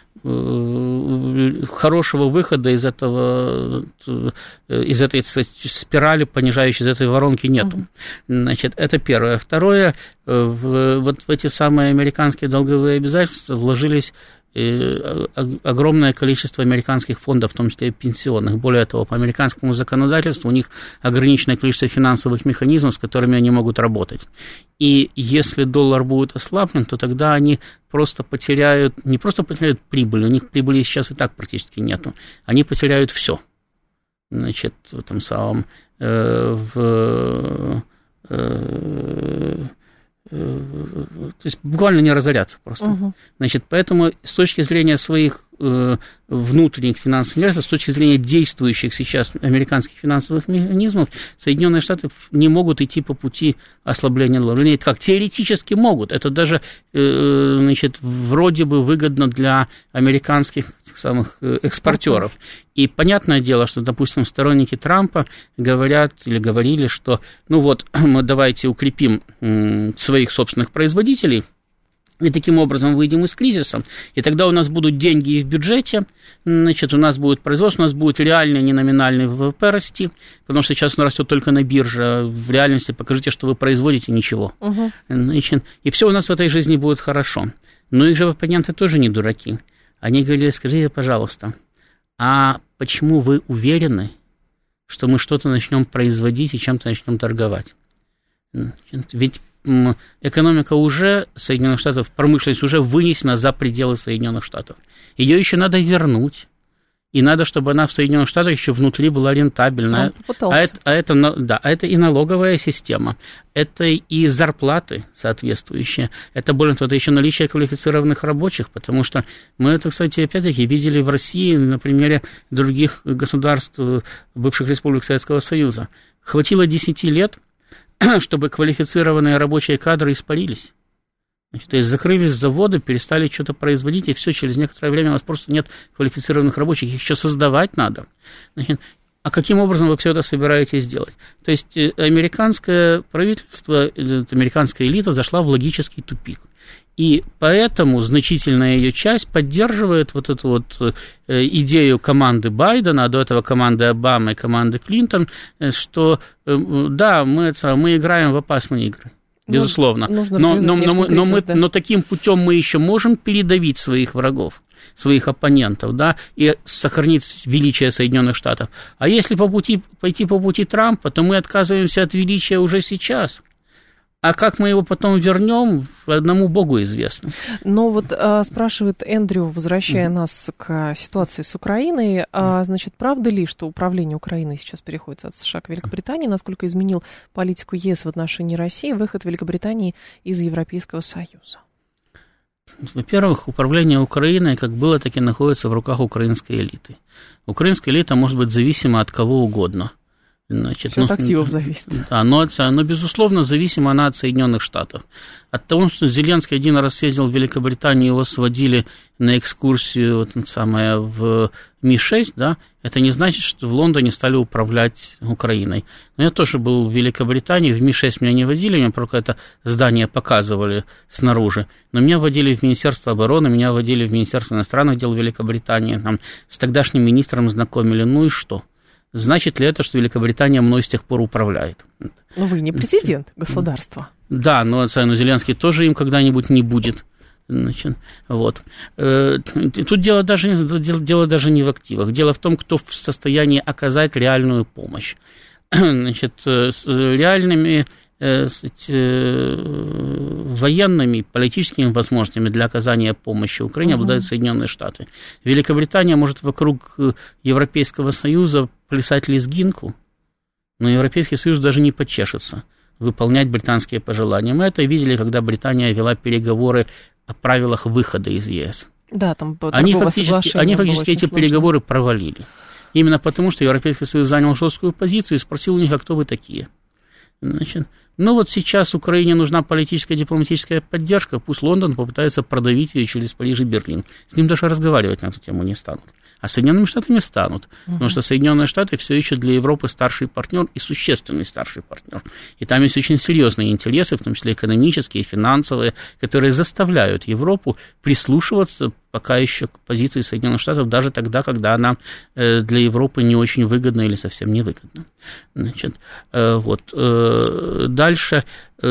хорошего выхода из этого, из этой, кстати, спирали, понижающей, из этой воронки нету. Значит, это первое. Второе, в, вот в эти самые американские долговые обязательства вложились огромное количество американских фондов, в том числе и пенсионных. Более того, по американскому законодательству у них ограниченное количество финансовых механизмов, с которыми они могут работать. И если доллар будет ослаблен, то тогда они просто потеряют, не просто потеряют прибыль, у них прибыли сейчас и так практически нету, они потеряют все. Значит, в этом самом, э, в, э, то есть буквально не разоряться просто. Угу. Значит, поэтому с точки зрения своих э, внутренних финансовых интересов, с точки зрения действующих сейчас американских финансовых механизмов, Соединенные Штаты не могут идти по пути ослабления доллара. Нет, как теоретически могут. Это даже э, значит, вроде бы выгодно для американских самых экспортеров. И понятное дело, что, допустим, сторонники Трампа говорят или говорили, что ну вот, мы давайте укрепим м, своих собственных производителей, и таким образом выйдем из кризиса, и тогда у нас будут деньги и в бюджете, значит, у нас будет производство, у нас будет реальный, не номинальный ВВП расти, потому что сейчас он растет только на бирже, а в реальности покажите, что вы производите ничего. Угу. Значит, и все у нас в этой жизни будет хорошо. Но их же оппоненты тоже не дураки. Они говорили, скажите, пожалуйста, а почему вы уверены, что мы что-то начнем производить и чем-то начнем торговать? Ведь экономика уже Соединенных Штатов, промышленность уже вынесена за пределы Соединенных Штатов. Ее еще надо вернуть. И надо, чтобы она в Соединенных Штатах еще внутри была рентабельная. А это, а, это, да, а это и налоговая система, это и зарплаты соответствующие, это, более того, это еще наличие квалифицированных рабочих, потому что мы это, кстати, опять-таки видели в России на примере других государств, бывших республик Советского Союза. Хватило десяти лет, чтобы квалифицированные рабочие кадры испарились. Значит, то есть закрылись заводы, перестали что-то производить, и все, через некоторое время у нас просто нет квалифицированных рабочих, их еще создавать надо. Значит, а каким образом вы все это собираетесь делать? То есть американское правительство, американская элита зашла в логический тупик. И поэтому значительная ее часть поддерживает вот эту вот идею команды Байдена, а до этого команды Обамы и команды Клинтон, что да, мы, мы играем в опасные игры. Безусловно. Нужно но, но, но, кризис, но, мы, да. но таким путем мы еще можем передавить своих врагов, своих оппонентов, да, и сохранить величие Соединенных Штатов. А если по пути, пойти по пути Трампа, то мы отказываемся от величия уже сейчас. А как мы его потом вернем, одному Богу известно. Но вот а, спрашивает Эндрю, возвращая mm-hmm. нас к ситуации с Украиной, а, значит, правда ли, что управление Украиной сейчас переходит от США к Великобритании? Насколько изменил политику ЕС в отношении России выход Великобритании из Европейского Союза? Во-первых, управление Украиной как было, так и находится в руках украинской элиты. Украинская элита может быть зависима от кого угодно. Значит, Все ну, от активов зависит. Да, но, но, безусловно, зависима она от Соединенных Штатов. От того, что Зеленский один раз съездил в Великобританию, его сводили на экскурсию вот, самое, в Ми шесть, да, это не значит, что в Лондоне стали управлять Украиной. Но я тоже был в Великобритании, в Ми шесть меня не водили, мне только это здание показывали снаружи. Но меня водили в Министерство обороны, меня водили в Министерство иностранных дел Великобритании, там, с тогдашним министром знакомили, ну и что? Значит ли это, что Великобритания мной с тех пор управляет? Но вы не президент государства. Да, но Зеленский тоже им когда-нибудь не будет. Значит, вот. Тут дело даже, дело даже не в активах. Дело в том, кто в состоянии оказать реальную помощь. Значит, с реальными военными, политическими возможностями для оказания помощи Украине uh-huh. обладают Соединенные Штаты. Великобритания может вокруг Европейского Союза плясать лезгинку, но Европейский Союз даже не почешется выполнять британские пожелания. Мы это видели, когда Британия вела переговоры о правилах выхода из ЕС. Да, там они фактически, они фактически эти сложно. переговоры провалили. Именно потому, что Европейский Союз занял жесткую позицию и спросил у них, а кто вы такие? Значит, ну вот сейчас Украине нужна политическая и дипломатическая поддержка, пусть Лондон попытается продавить ее через Париж и Берлин. С ним даже разговаривать на эту тему не станут. А с Соединенными Штатами станут, uh-huh. потому что Соединенные Штаты все еще для Европы старший партнер и существенный старший партнер. И там есть очень серьезные интересы, в том числе экономические, финансовые, которые заставляют Европу прислушиваться пока еще к позиции Соединенных Штатов, даже тогда, когда она для Европы не очень выгодна или совсем невыгодна. Значит, вот. Дальше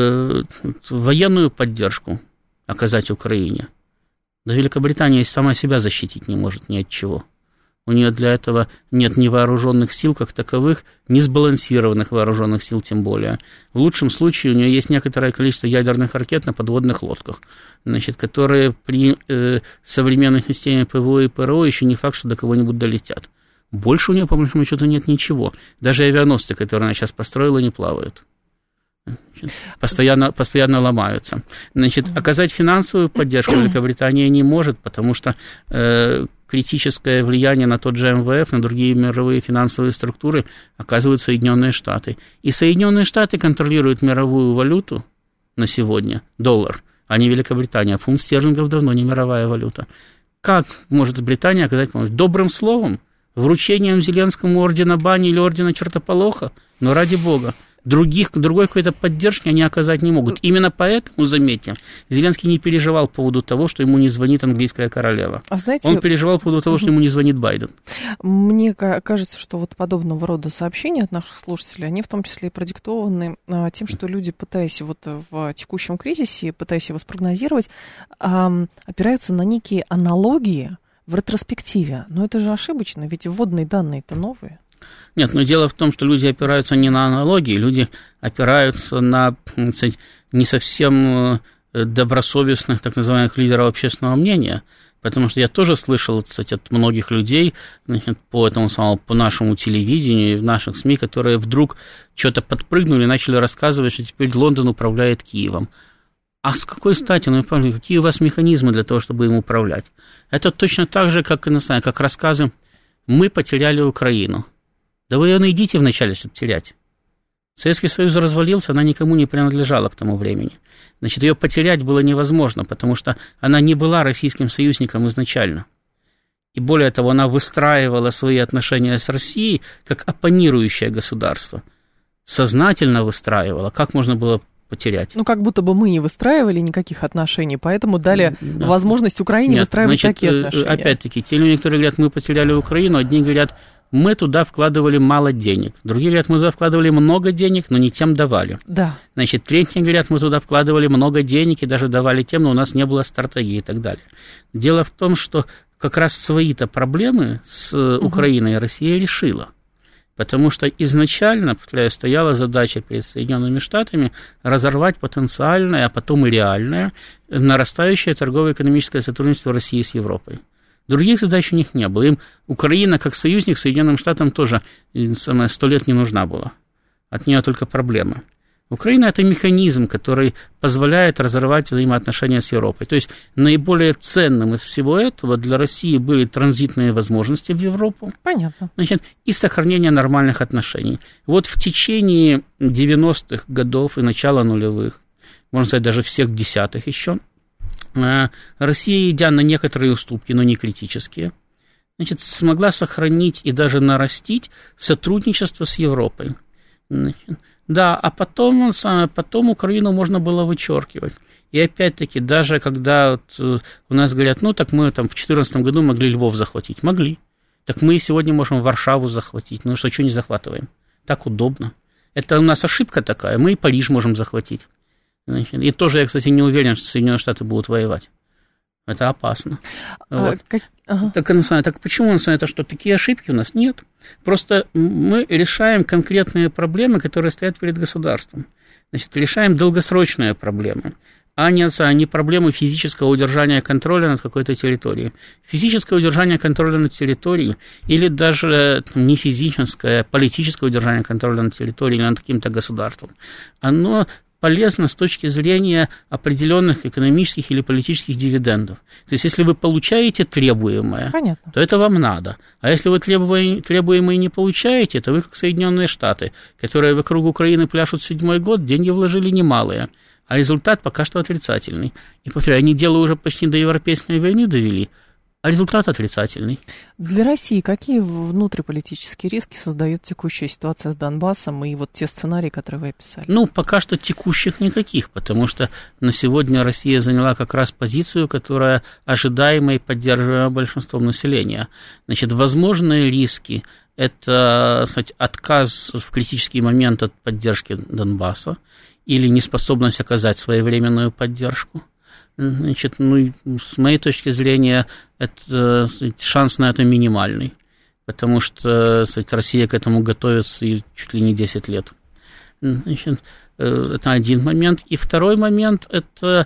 военную поддержку оказать Украине. Да Великобритания сама себя защитить не может ни от чего. У нее для этого нет ни вооруженных сил как таковых, ни сбалансированных вооруженных сил тем более. В лучшем случае у нее есть некоторое количество ядерных ракет на подводных лодках, значит, которые при э, современной системе ПВО и ПРО еще не факт, что до кого-нибудь долетят. Больше у нее, по большому счету, нет ничего. Даже авианосцы, которые она сейчас построила, не плавают. Постоянно, постоянно ломаются. Значит, оказать финансовую поддержку Великобритания не может, потому что э, критическое влияние на тот же эм вэ эф, на другие мировые финансовые структуры оказывают Соединенные Штаты. И Соединенные Штаты контролируют мировую валюту на сегодня, доллар, а не Великобритания. Фунт стерлингов давно не мировая валюта. Как может Британия оказать помощь? Добрым словом? Вручением Зеленскому ордена Бани или ордена Чертополоха? Но ради бога. Других, другой какой-то поддержки они оказать не могут. Именно поэтому, заметьте, Зеленский не переживал по поводу того, что ему не звонит английская королева. А знаете, он переживал по поводу того, что ему не звонит Байден. Мне кажется, что вот подобного рода сообщения от наших слушателей, они в том числе и продиктованы а, тем, что люди, пытаясь вот в текущем кризисе, пытаясь его спрогнозировать, а, опираются на некие аналогии в ретроспективе. Но это же ошибочно, ведь вводные данные-то новые. Нет, но дело в том, что люди опираются не на аналогии, люди опираются на, сказать, не совсем добросовестных, так называемых, лидеров общественного мнения, Потому что я тоже слышал, кстати, от многих людей, значит, по этому самому, по нашему телевидению, в наших СМИ, которые вдруг что-то подпрыгнули и начали рассказывать, что теперь Лондон управляет Киевом. А с какой стати? Ну, какие у вас механизмы для того, чтобы им управлять? Это точно так же, как, не знаю, как рассказы «Мы потеряли Украину». Да вы ее найдите вначале, чтобы терять. Советский Союз развалился, она никому не принадлежала к тому времени. Значит, ее потерять было невозможно, потому что она не была российским союзником изначально. И более того, она выстраивала свои отношения с Россией как оппонирующее государство. Сознательно выстраивала. Как можно было потерять? Ну, как будто бы мы не выстраивали никаких отношений, поэтому дали да. возможность Украине Нет, выстраивать значит, такие отношения. Опять-таки, те люди, которые говорят, мы потеряли Украину, одни говорят, мы туда вкладывали мало денег. Другие говорят, мы туда вкладывали много денег, но не тем давали. Да. Значит, третьи говорят, мы туда вкладывали много денег и даже давали тем, но у нас не было стратегии и так далее. Дело в том, что как раз свои-то проблемы с угу. Украиной Россия решила. Потому что изначально, повторяю, стояла задача перед Соединенными Штатами разорвать потенциальное, а потом и реальное нарастающее торгово-экономическое сотрудничество России с Европой. Других задач у них не было. Им Украина, как союзник, Соединенным Штатам тоже сто лет не нужна была. От нее только проблемы. Украина – это механизм, который позволяет разорвать взаимоотношения с Европой. То есть наиболее ценным из всего этого для России были транзитные возможности в Европу. Понятно. Значит, и сохранение нормальных отношений. Вот в течение девяностых годов и начала нулевых, можно сказать, даже всех десятых еще, Россия, идя на некоторые уступки, но не критические, значит, смогла сохранить и даже нарастить сотрудничество с Европой. Значит, да, а потом, потом Украину можно было вычеркивать. И опять-таки, даже когда вот у нас говорят, ну, так мы там в две тысячи четырнадцатом году могли Львов захватить. Могли. Так мы и сегодня можем Варшаву захватить. Ну, что, что не захватываем? Так удобно. Это у нас ошибка такая. Мы и Париж можем захватить. Значит, и тоже я, кстати, не уверен, что Соединенные Штаты будут воевать. Это опасно. А, вот. как... ага. так, так почему это что? Такие ошибки у нас нет. Просто мы решаем конкретные проблемы, которые стоят перед государством. Значит, решаем долгосрочные проблемы, а не, а не проблемы физического удержания контроля над какой-то территорией. Физическое удержание контроля над территорией или даже не физическое, а политическое удержание контроля над территорией или над каким-то государством, оно полезно с точки зрения определенных экономических или политических дивидендов. То есть, если вы получаете требуемое, понятно, то это вам надо. А если вы требуемое не получаете, то вы как Соединенные Штаты, которые вокруг Украины пляшут седьмой год, деньги вложили немалые, а результат пока что отрицательный. И, повторяю, они дело уже почти до европейской войны довели, а результат отрицательный. Для России какие внутриполитические риски создает текущая ситуация с Донбассом и вот те сценарии, которые вы описали? Ну, пока что текущих никаких, потому что на сегодня Россия заняла как раз позицию, которая ожидаема и поддерживаема большинством населения. Значит, возможные риски – это, кстати, отказ в критический момент от поддержки Донбасса или неспособность оказать своевременную поддержку. Значит, ну, с моей точки зрения, это, шанс на это минимальный, потому что, кстати, Россия к этому готовится и чуть ли не десять лет. Значит, это один момент. И второй момент – это,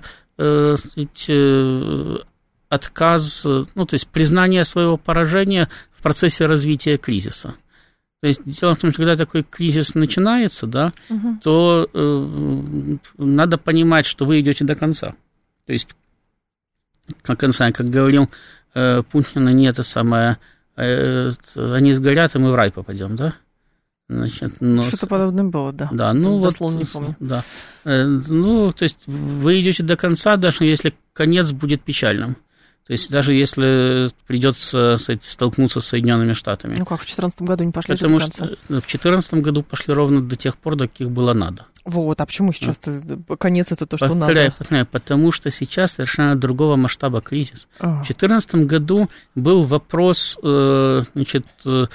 кстати, отказ, ну, то есть признание своего поражения в процессе развития кризиса. То есть дело в том, что когда такой кризис начинается, да, угу. то э, надо понимать, что вы идете до конца. То есть, как, как говорил э, Путин, они это самое, э, они сгорят, и мы в рай попадем, да? Значит, но, что-то подобное было, да. Да, ну вот, дословно не помню. Да. Э, ну, то есть вы идете до конца, даже если конец будет печальным. То есть даже если придется столкнуться с Соединенными Штатами. Ну как, в две тысячи четырнадцатом году не пошли Потому до конца? Что в две тысячи четырнадцатом году пошли ровно до тех пор, до каких было надо. Вот, а почему сейчас-то конец это то, что повторяю, надо? Повторяю, потому что сейчас совершенно другого масштаба кризис. А. В две тысячи четырнадцатом году был вопрос, значит,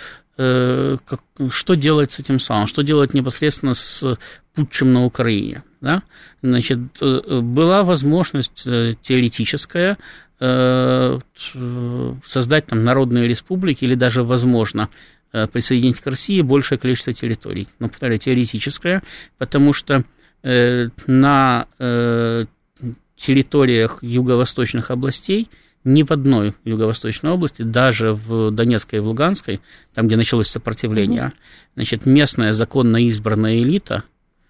как, что делать с этим самым, что делать непосредственно с путчем на Украине. Да? Значит, была возможность теоретическая создать там народные республики или даже, возможно, присоединить к России большее количество территорий. Но, повторяю, теоретическое, потому что на территориях юго-восточных областей ни в одной юго-восточной области, даже в Донецкой и в Луганской, там, где началось сопротивление, mm-hmm. значит, местная законно избранная элита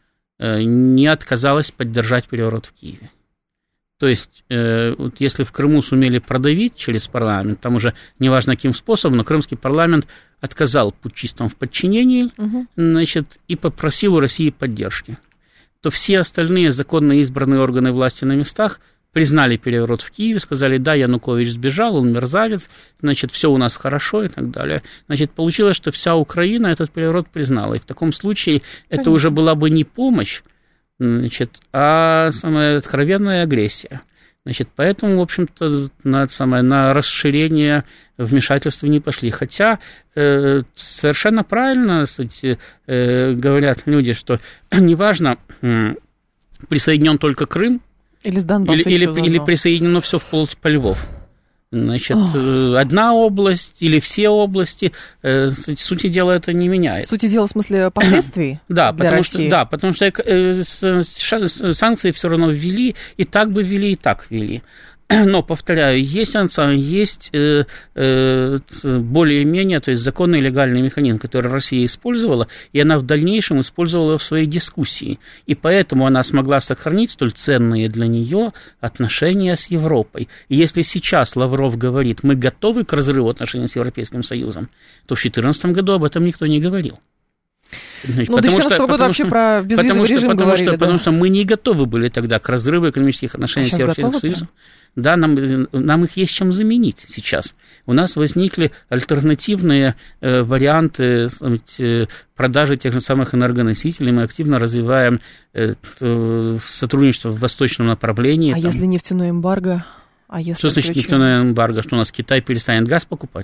не отказалась поддержать переворот в Киеве. То есть, э, вот если в Крыму сумели продавить через парламент, там уже неважно каким способом, но крымский парламент отказал путчистам в подчинении, угу. значит, и попросил у России поддержки, то все остальные законно избранные органы власти на местах признали переворот в Киеве, сказали, да, Янукович сбежал, он мерзавец, значит, все у нас хорошо и так далее. Значит, получилось, что вся Украина этот переворот признала, и в таком случае Понятно. Это уже была бы не помощь, значит, а самая откровенная агрессия. Значит, поэтому, в общем-то, на, самое, на расширение вмешательства не пошли. Хотя э, совершенно правильно, кстати, э, говорят люди, что неважно, э, присоединен только Крым, или, с или, или, или присоединено все вплоть по Львов. Значит, Ох. одна область или все области, э, сути дела, это не меняет. Сути дела, в смысле последствий да, для потому России? Что, да, потому что э, санкции все равно ввели, и так бы ввели, и так ввели. Но, повторяю, есть, есть э, э, более-менее, то есть законный и легальный механизм, который Россия использовала, и она в дальнейшем использовала в своей дискуссии. И поэтому она смогла сохранить столь ценные для нее отношения с Европой. И если сейчас Лавров говорит, мы готовы к разрыву отношений с Европейским Союзом, то в две тысячи четырнадцатом году об этом никто не говорил. Значит, ну, до две тысячи четырнадцатого года вообще что, про безвизовый потому режим что, говорили. Потому что, да. потому что мы не готовы были тогда к разрыву экономических отношений а с Европейским Союзом. Да, нам, нам их есть чем заменить сейчас. У нас возникли альтернативные э, варианты э, продажи тех же самых энергоносителей. Мы активно развиваем э, э, сотрудничество в восточном направлении. А там. если нефтяное эмбарго? А если что значит ключи? Нефтяное эмбарго? Что у нас Китай перестанет газ покупать?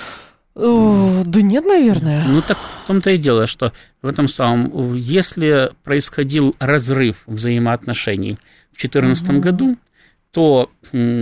О, да нет, наверное. Ну, так в том-то и дело, что в этом самом, если происходил разрыв взаимоотношений в две тысячи четырнадцатом угу. году, то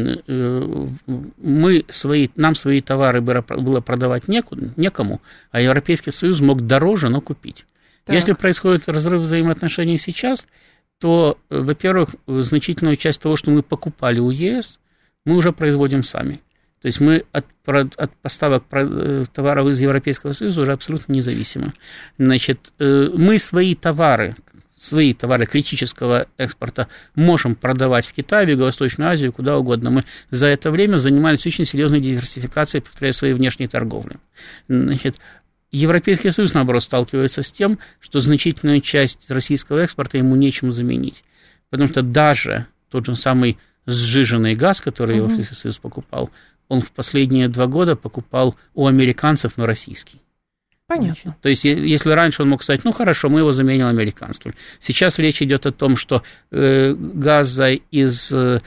мы свои, нам свои товары было продавать некуда, некому, а Европейский Союз мог дороже, но купить. Так. Если происходит разрыв взаимоотношений сейчас, то, во-первых, значительную часть того, что мы покупали у ЕС, мы уже производим сами. То есть мы от, от поставок товаров из Европейского Союза уже абсолютно независимы. Значит, мы свои товары, свои товары критического экспорта можем продавать в Китай, в Юго-Восточную Азию, куда угодно. Мы за это время занимались очень серьезной диверсификацией, повторяю, своей внешней торговли. Значит, Европейский Союз, наоборот, сталкивается с тем, что значительную часть российского экспорта ему нечем заменить. Потому что даже тот же самый сжиженный газ, который uh-huh. Европейский Союз покупал, он в последние два года покупал у американцев, но российский. Понятно. То есть, если раньше он мог сказать, ну, хорошо, мы его заменим американским. Сейчас речь идет о том, что э, газа из э,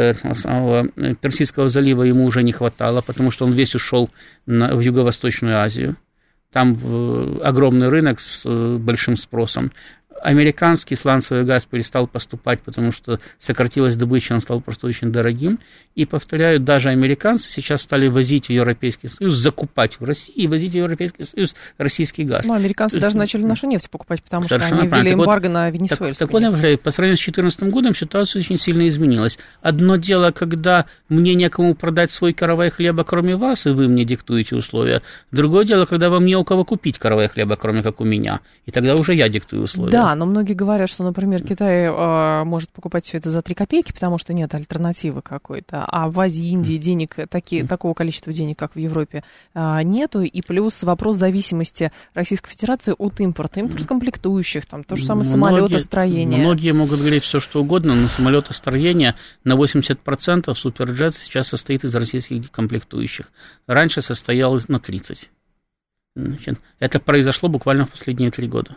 самого Персидского залива ему уже не хватало, потому что он весь ушел на, в Юго-Восточную Азию. Там э, огромный рынок с э, большим спросом. Американский сланцевый газ перестал поступать, потому что сократилась добыча, он стал просто очень дорогим. И, повторяю, даже американцы сейчас стали возить в Европейский Союз, закупать в России и возить в Европейский Союз российский газ. Ну, американцы даже начали нашу нефть покупать, потому Совершенно что они ввели эмбарго вот, на венесуэльскую так, так вот, по сравнению с две тысячи четырнадцатым годом ситуация очень сильно изменилась. Одно дело, когда мне некому продать свой каравай хлеба, кроме вас, и вы мне диктуете условия. Другое дело, когда вам не у кого купить каравай хлеба, кроме как у меня. И тогда уже я диктую условия. Да, но многие говорят, что, например, Китай э, может покупать все это за три копейки, потому что нет альтернативы какой-то. А в Азии, Индии денег, таки, такого количества денег, как в Европе, э, нету. И плюс вопрос зависимости Российской Федерации от импорта. Импорт комплектующих, там, то же самое самолетостроение. Многие могут говорить все, что угодно, но самолетостроение на восемьдесят процентов Суперджет сейчас состоит из российских комплектующих. Раньше состоялось на тридцать процентов. Это произошло буквально в последние три года.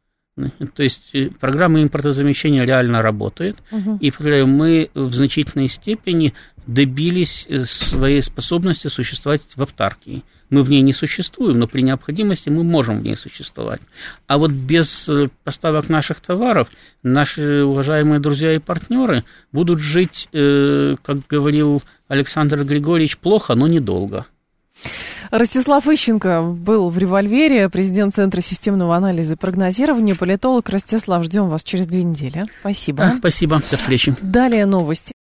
То есть программа импортозамещения реально работает, угу. и мы в значительной степени добились своей способности существовать в автаркии. Мы в ней не существуем, но при необходимости мы можем в ней существовать. А вот без поставок наших товаров наши уважаемые друзья и партнеры будут жить, как говорил Александр Григорьевич, плохо, но недолго. Ростислав Ищенко был в «Револьвере», президент Центра системного анализа и прогнозирования, политолог. Ростислав, ждем вас через две недели. Спасибо. А, спасибо. До встречи. Далее новости.